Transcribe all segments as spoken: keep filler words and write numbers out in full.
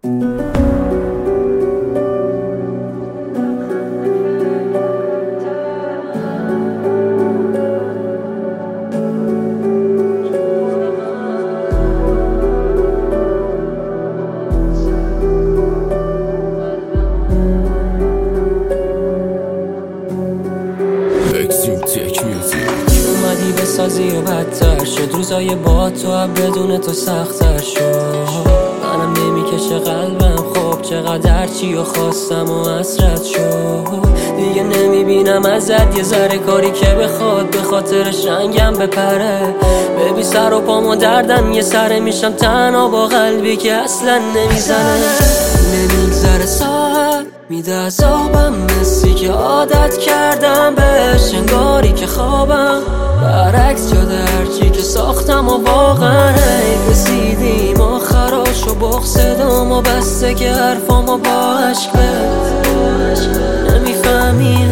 اومدی بسازی و بدتر شد، روزای با تو هم بدون تو سخت‌تر شد. منم نمیکشه قلبم، خب چقدر چی و خواستم و حسرت شد. دیگه نمیبینم ازت یه ذره کاری که بخواد به خاطر شنگم بپره. ببین سر و پامو دردن یه سره میشم تنها با قلبی که اصلا نمیزنه. نمیگذره ساعت میده عذابم، مثلی که عادت کردم بهش، انگاری که خوابم برعکس شده هرچی که ساختم و واقعا رسیدیم آخراش و بغض دام و بسته که حرفامو با عشق بد نمیفهمی.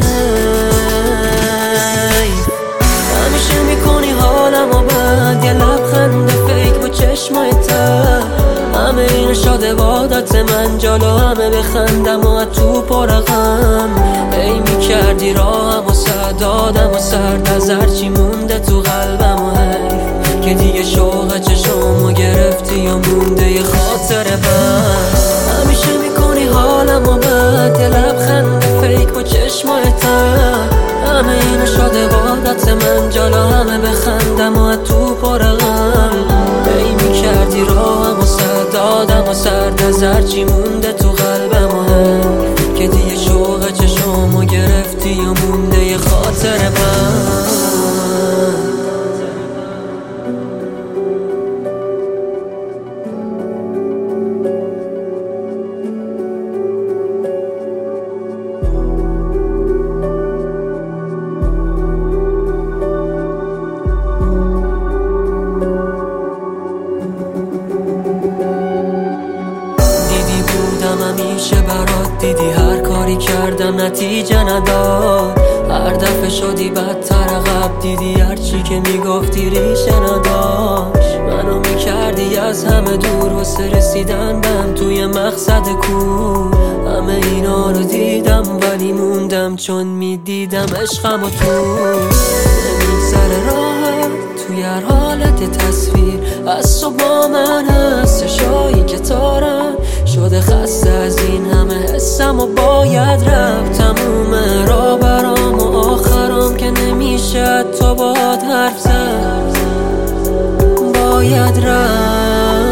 همیشه میکنی حالم و بد، یه لبخند فیک با چشمای تر، همه این شاده بادت من جلو همه بخندم و تو پرقم. ای میکردی راهم و سر دادم و سرد از هرچی مونده تو قلبم و حیف که دیگه شوق چشمو گرفتی و مونده یه خاطر من. همیشه میکنی حالم و بد، یه لبخند فیک با چشمای تر، همه این شاده بادت من جلو همه بخندم و تو پرقم. ای میکردی راهم و سر دادم و سرد از هرچی مونده تو قلبم و حیف که دیگه شوق چشمو گرفتی و مونده یه خاطر من. همیشه برات دیدی هر کاری کردم نتیجه نداد، هر دفعه شدی بدتر عقب دیدی هرچی که میگفتی ریشه نداشت. منو میکردی از همه دور واسه رسیدن بهم توی مقصد کو، همه اینا رو دیدم ولی موندم چون میدیدم عشقم و تو. نمیگذره راحت توی هر حالت تصویر از تو با من هست، شایی که تارم شده خسته از این همه حسم و باید رفت تمومه را برام و آخرام که نمیشه تو باید حرف زد باید رفت.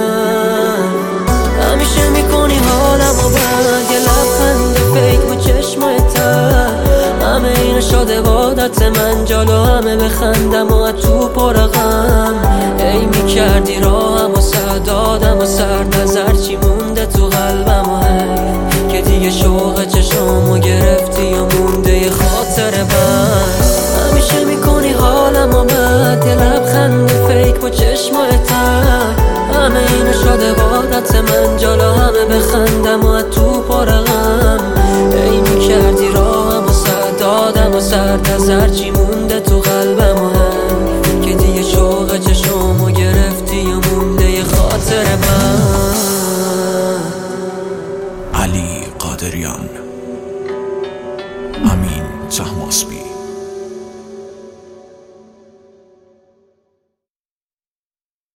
همیشه میکنی حالم و بد، یه لبخند فیک با چشمای تر، همه این شده بادت من جلو همه بخندم و تو پرقم. ای میکردی راهم و سر دادم و سرد از هرچی مونده تو قلبم و حیف که دیگه شوق چشمو گرفتی و مونده یه خاطر من. همیشه میکنی حالم و بد، یه لبخند فیک با چشمای تر، همه این شده بادت من جلو همه بخندم و تو پرقم. ای میکردی راهم و سر دادم و سرد از هرچی مونده تو